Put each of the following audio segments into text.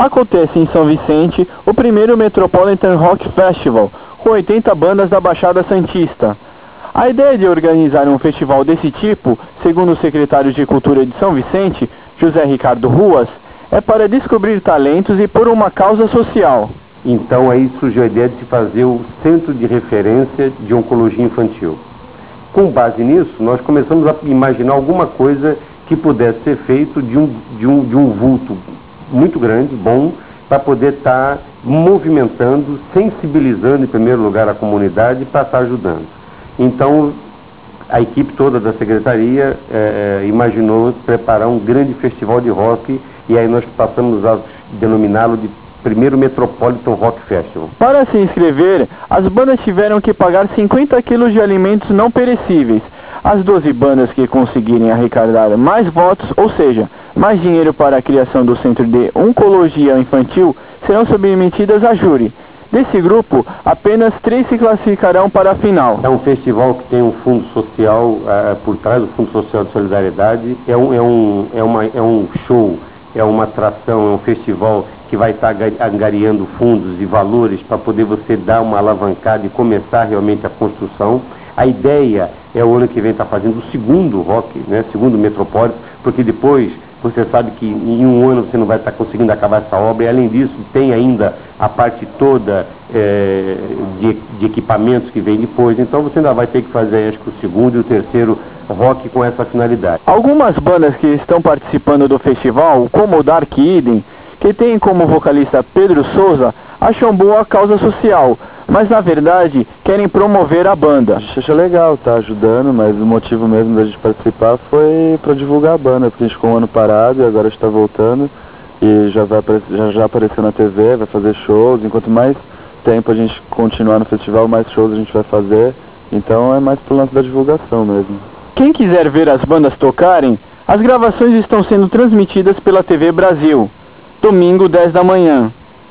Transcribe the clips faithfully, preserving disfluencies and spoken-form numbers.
acontece em São Vicente o primeiro Metropolitan Rock Festival, com oitenta bandas da Baixada Santista. A ideia de organizar um festival desse tipo, segundo o secretário de Cultura de São Vicente, José Ricardo Ruas, é para descobrir talentos e por uma causa social. Então aí surgiu a ideia de se fazer o Centro de Referência de Oncologia Infantil. Com base nisso, nós começamos a imaginar alguma coisa que pudesse ser feito de um, de um, de um vulto muito grande, bom, para poder estar tá movimentando, sensibilizando em primeiro lugar a comunidade para estar tá ajudando. Então, a equipe toda da Secretaria é, imaginou preparar um grande festival de rock e aí nós passamos a denominá-lo de primeiro Metropolitan Rock Festival. Para se inscrever, as bandas tiveram que pagar cinquenta quilos de alimentos não perecíveis. As doze bandas que conseguirem arrecadar mais votos, ou seja, mais dinheiro para a criação do Centro de Oncologia Infantil, serão submetidas a júri. Desse grupo, apenas três se classificarão para a final. É um festival que tem um fundo social uh, por trás do Fundo Social de Solidariedade. É um, é, um, é, uma, é um show, é uma atração, é um festival que vai estar angariando fundos e valores para poder você dar uma alavancada e começar realmente a construção. A ideia é o ano que vem estar fazendo o segundo rock, né, segundo Metropolitan, porque depois você sabe que em um ano você não vai estar conseguindo acabar essa obra, e além disso tem ainda a parte toda é, de, de equipamentos que vem depois, então você ainda vai ter que fazer, acho que o segundo e o terceiro rock com essa finalidade. Algumas bandas que estão participando do festival, como o Dark Eden, que tem como vocalista Pedro Souza, acham boa a causa social, mas na verdade querem promover a banda. A gente acha legal, tá ajudando, mas o motivo mesmo da gente participar foi para divulgar a banda, porque a gente ficou um ano parado e agora está voltando e já vai aparecer, já, já apareceu na T V, vai fazer shows, enquanto mais tempo a gente continuar no festival, mais shows a gente vai fazer, então é mais pro lance da divulgação mesmo. Quem quiser ver as bandas tocarem, as gravações estão sendo transmitidas pela T V Brasil, domingo dez da manhã.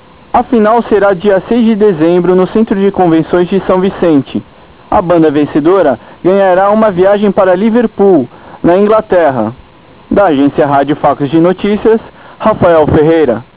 A final será dia seis de dezembro no Centro de Convenções de São Vicente. A banda vencedora ganhará uma viagem para Liverpool, na Inglaterra. Da agência Rádio Facos de Notícias, Rafael Ferreira.